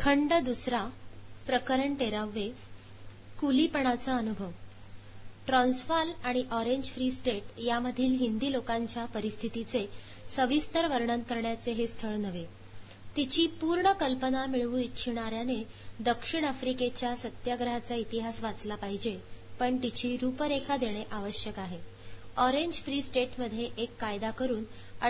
खंड दुसरा, प्रकरण 13वे, कुलीपणाचा अनुभव. ट्रान्सवाल आणि ऑरेंज फ्री स्टेट यामधील हिंदी लोकांच्या परिस्थितीचे सविस्तर वर्णन करण्याचे हे स्थळ नव्हे. तिची पूर्ण कल्पना मिळवू इच्छिणाऱ्याने दक्षिण आफ्रिकेच्या सत्याग्रहाचा इतिहास वाचला पाहिजे, पण तिची रूपरेखा देणे आवश्यक आहे. ऑरेंज फ्री स्टेटमध्ये एक कायदा करून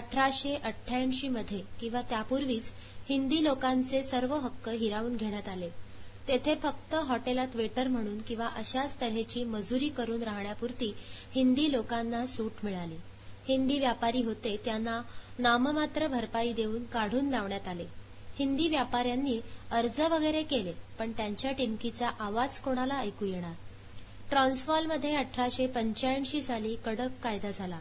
1888 मध्ये किंवा त्यापूर्वीच हिंदी लोकांचे सर्व हक्क हिरावून घेण्यात आले. तेथे फक्त हॉटेलात वेटर म्हणून किंवा अशाच तऱ्हेची मजुरी करून राहण्यापुरती हिंदी लोकांना सूट मिळाली. हिंदी व्यापारी होते त्यांना नाममात्र भरपाई देऊन काढून लावण्यात आले. हिंदी व्यापाऱ्यांनी अर्ज वगैरे केले, पण त्यांच्या टिमकीचा आवाज कोणाला ऐकू येणार. ट्रान्सवालमध्ये 1885 साली कडक कायदा झाला.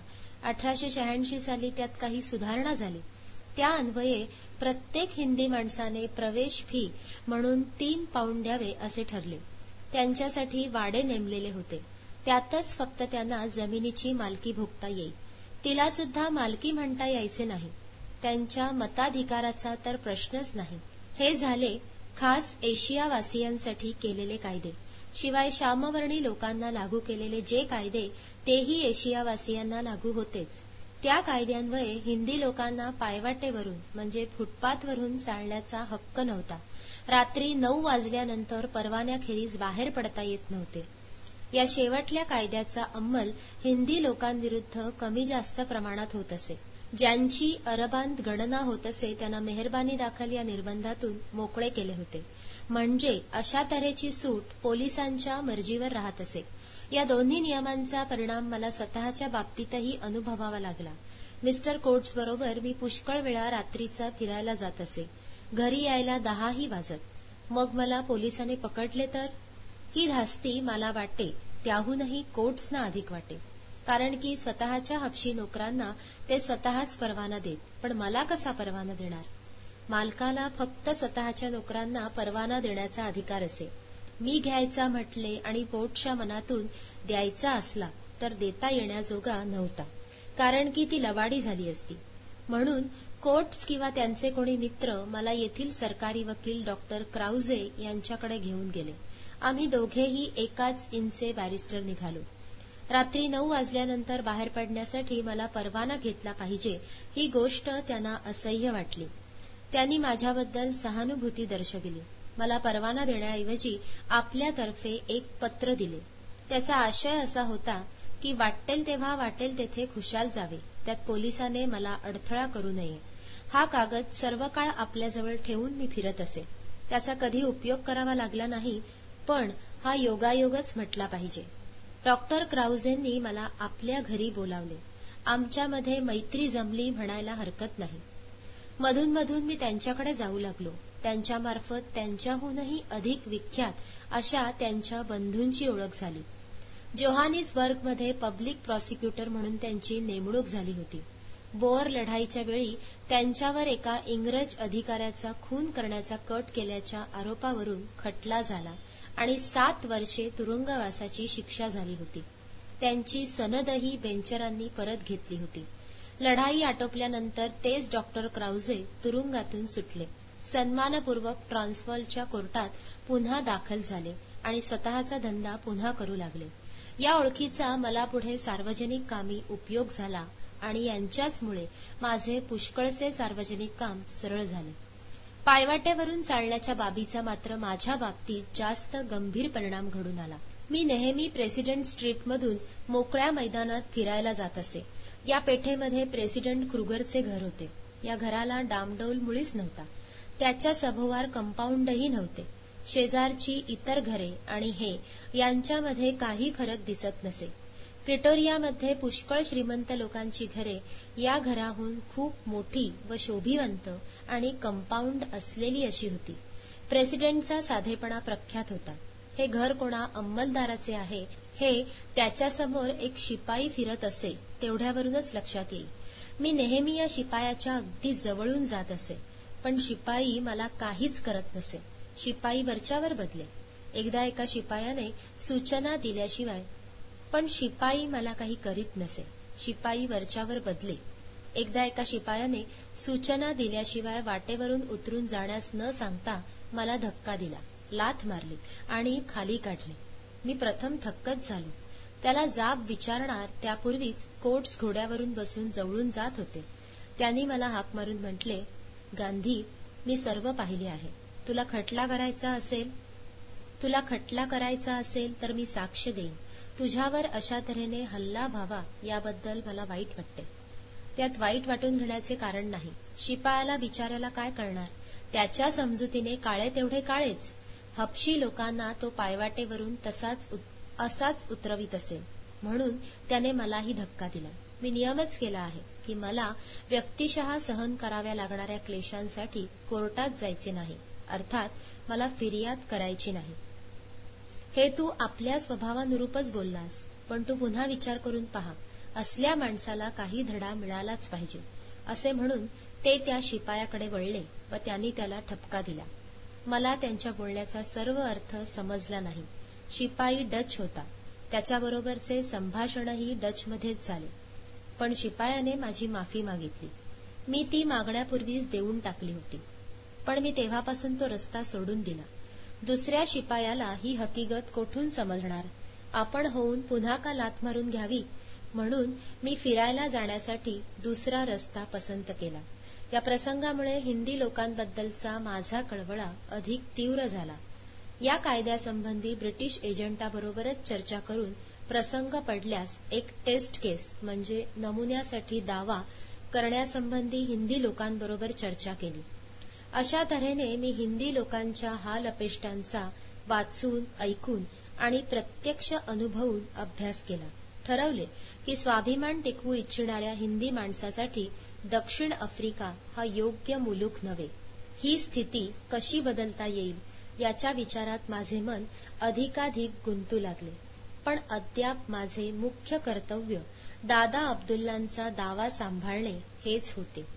1886 साली त्यात काही सुधारणा झाली. त्या अन्वये प्रत्येक हिंदी माणसाने प्रवेश फी म्हणून 3 पाऊंड द्यावे असे ठरले. त्यांच्यासाठी वाडे नेमलेले होते. त्यातच फक्त त्यांना जमिनीची मालकी भोगता येईल. तिला सुद्धा मालकी म्हणता यायचे नाही. त्यांच्या मताधिकाराचा तर प्रश्नच नाही. हे झाले खास एशियावासियांसाठी केलेले कायदे. शिवाय श्यामवर्णी लोकांना लागू केलेले जे कायदे तेही एशियावासियांना लागू होतेच. त्या कायद्यान्वये हिंदी लोकांना पायवाटेवरून म्हणजे फुटपाथवरून चालण्याचा हक्क नव्हता. रात्री 9 वाजल्यानंतर परवान्याखेरीज बाहेर पडता येत नव्हते. या शेवटल्या कायद्याचा अंमल हिंदी लोकांविरुद्ध कमी जास्त प्रमाणात होत असे. ज्यांची अरबांत गणना होत असे त्यांना मेहरबानी दाखल या निर्बंधातून मोकळे केले होते. म्हणजे अशा तऱ्हेची सूट पोलिसांच्या मर्जीवर राहत असे. या दोन्ही नियमांचा परिणाम मला स्वतःच्या बाबतीतही अनुभवावा लागला. मिस्टर कोट्सबरोबर मी पुष्कळ वेळा रात्रीचा फिरायला जात असे. घरी यायला 10ही वाजत. मग मला पोलिसाने पकडले तर ही धास्ती मला वाटे त्याहूनही कोट्सना अधिक वाटे. कारण की स्वतःच्या हपशी नोकरांना ते स्वतःच परवाना देत, पण मला कसा परवाना देणार. मालकाला फक्त स्वतःच्या नोकरांना परवाना देण्याचा अधिकार असे. मी घ्यायचा म्हटले आणि पोटच्या मनातून द्यायचा असला तर देता येण्याजोगा नव्हता, कारण की ती लवाडी झाली असती. म्हणून कोट्स किंवा त्यांचे कोणी मित्र मला येथील सरकारी वकील डॉक्टर क्राउझे यांच्याकडे घेऊन गेले. आम्ही दोघेही एकाच इनचे बॅरिस्टर निघालो. रात्री 9 वाजल्यानंतर बाहेर पडण्यासाठी मला परवाना घेतला पाहिजे ही गोष्ट त्यांना असह्य वाटली. त्यांनी माझ्याबद्दल सहानुभूती दर्शविली. मला परवाना देण्याऐवजी आपल्यातर्फे एक पत्र दिले. त्याचा आशय असा होता की वाटेल तेव्हा वाटेल तेथे खुशाल जावे, त्यात पोलिसाने मला अडथळा करू नये. हा कागद सर्व काळ आपल्याजवळ ठेवून मी फिरत असे. त्याचा कधी उपयोग करावा लागला नाही, पण हा योगायोगच म्हटला पाहिजे. डॉक्टर क्राउझेंनी मला आपल्या घरी बोलावले. आमच्यामध्ये मैत्री जमली म्हणायला हरकत नाही. मधून मधून मी त्यांच्याकडे जाऊ लागलो. त्यांच्यामार्फत त्यांच्याहूनही अधिक विख्यात अशा त्यांच्या बंधूंची ओळख झाली. जोहानिसबर्गमध्ये पब्लिक प्रॉसिक्युटर म्हणून त्यांची नेमणूक झाली होती. बोअर लढाईच्या वेळी त्यांच्यावर एका इंग्रज अधिकाऱ्याचा खून करण्याचा कट केल्याच्या आरोपावरून खटला झाला आणि 7 वर्षे तुरुंगवासाची शिक्षा झाली होती. त्यांची सनदही बेंचरांनी परत घेतली होती. लढाई आटोपल्यानंतर तेच डॉक्टर क्राउझे तुरुंगातून सुटले. सन्मानपूर्वक ट्रान्सवालच्या कोर्टात पुन्हा दाखल झाले आणि स्वतःचा धंदा पुन्हा करू लागले. या ओळखीचा मला पुढे सार्वजनिक कामी उपयोग झाला आणि यांच्याचमुळे माझे पुष्कळसे सार्वजनिक काम सरळ झाले. पायवाट्यावरून चालण्याच्या बाबीचा मात्र माझ्या बाबतीत जास्त गंभीर परिणाम घडून आला. मी नेहमी प्रेसिडेंट स्ट्रीटमधून मोकळ्या मैदानात फिरायला जात असे. या पेठेमध्ये प्रेसिडेंट क्रुगरचे घर होते. या घराला डामडौल मुळीच नव्हता. त्याच्या सभोवार कंपाऊंडही नव्हते. शेजारची इतर घरे आणि हे यांच्यामध्ये काही फरक दिसत नसे. प्रिटोरियामध्ये पुष्कळ श्रीमंत लोकांची घरे या घराहून खूप मोठी व शोभिवंत आणि कंपाऊंड असलेली अशी होती. प्रेसिडेंटचा साधेपणा प्रख्यात होता. हे घर कोणा अंमलदाराचे आहे हे त्याच्यासमोर एक शिपाई फिरत असे तेवढ्यावरूनच लक्षात येईल. मी नेहमी या शिपायाच्या अगदी जवळून जात असे, पण शिपाई मला काहीच करत नसे. शिपाई वरच्यावर बदले. एकदा एका शिपायाने सूचना दिल्याशिवाय, पण शिपाई मला काही करीत नसे. शिपाई वरच्यावर बदले. एकदा एका शिपायाने सूचना दिल्याशिवाय वाटेवरून उतरून जाण्यास न सांगता मला धक्का दिला, लाथ मारली आणि खाली काढले. मी प्रथम थक्कच झालो. त्याला जाब विचारणार त्यापूर्वीच कोट्स घोड्यावरून बसून जवळून जात होते. त्यांनी मला हाक मारून म्हटले, गांधी, मी सर्व पाहिले आहे. तुला खटला करायचा असेल तर मी साक्ष देईन. तुझ्यावर अशा तऱ्हेने हल्ला व्हावा याबद्दल मला वाईट वाटते. त्यात वाईट वाटून घेण्याचे कारण नाही. शिपायाला बिचाऱ्याला काय कळणार? त्याच्या समजुतीने काळे तेवढे काळेच. हबशी लोकांना तो पायवाटेवरून असाच उतरवीत असेल. म्हणून त्याने मलाही धक्का दिला. मी नियमच केला आहे की मला व्यक्तिशः सहन कराव्या लागणाऱ्या क्लेशांसाठी कोर्टात जायचे नाही, अर्थात मला फिर्याद करायची नाही. हे तू आपल्या स्वभावानुरूपच बोललास, पण तू पुन्हा विचार करून पहा. असल्या माणसाला काही धडा मिळालाच पाहिजे. असे म्हणून ते त्या शिपायाकडे वळले व त्यांनी त्याला ठपका दिला. मला त्यांच्या बोलण्याचा सर्व अर्थ समजला नाही. शिपाई डच होता. त्याच्याबरोबरचे संभाषणही डचमध्येच झाले. पण शिपायाने माझी माफी मागितली. मी ती मागण्यापूर्वीच देऊन टाकली होती. पण मी तेव्हापासून तो रस्ता सोडून दिला. दुसऱ्या शिपायाला ही हकीकत कोठून समजणार? आपण होऊन पुन्हा का लाथ मारून घ्यावी? म्हणून मी फिरायला जाण्यासाठी दुसरा रस्ता पसंत केला. या प्रसंगामुळे हिंदी लोकांबद्दलचा माझा कळवळा अधिक तीव्र झाला. या कायद्यासंबंधी ब्रिटिश एजंटाबरोबरच चर्चा करून प्रसंग पडल्यास एक टेस्ट केस म्हणजे नमुन्यासाठी दावा करण्यासंबंधी हिंदी लोकांबरोबर चर्चा केली. अशा तऱ्हेने मी हिंदी लोकांच्या हालअपेष्टांचा वाचून, ऐकून आणि प्रत्यक्ष अनुभवून अभ्यास केला. ठरवले की स्वाभिमान टिकवू इच्छिणाऱ्या हिंदी माणसासाठी दक्षिण आफ्रिका हा योग्य मुलूक नव्हे. ही स्थिती कशी बदलता येईल याच्या विचारात माझे मन अधिकाधिक गुंतू लागले. पण अद्याप माझे मुख्य कर्तव्य दादा अब्दुल्लांचा दावा सांभाळणे हेच होते.